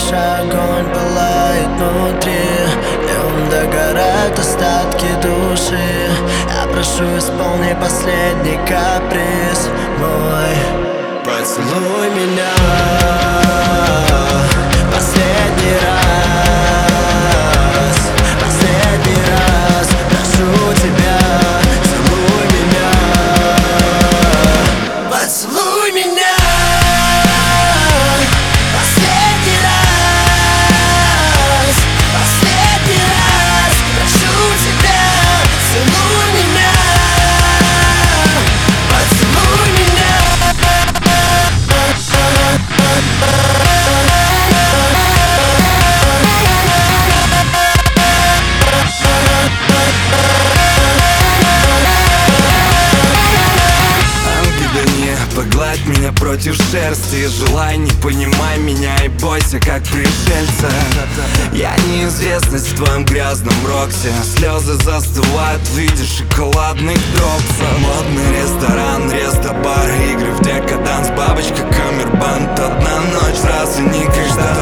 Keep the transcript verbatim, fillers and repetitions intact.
наш огонь пылает внутри, днем догорают остатки души. Я прошу, исполни последний каприз мой. Поцелуй меня последний раз, последний раз, прошу тебя, целуй меня, поцелуй меня. Последний раз, последний раз, прошу тебя, целуй меня, поцелуй меня. Погладь меня против шерсти, желай, не понимай меня и бойся, как пришельца. Я неизвестность в твоем грязном роксе, слезы застывают в виде шоколадных дропсов. Модный ресторан, рестобар, игры в декаданс, бабочка, камербанд. Одна ночь, разве не каждая?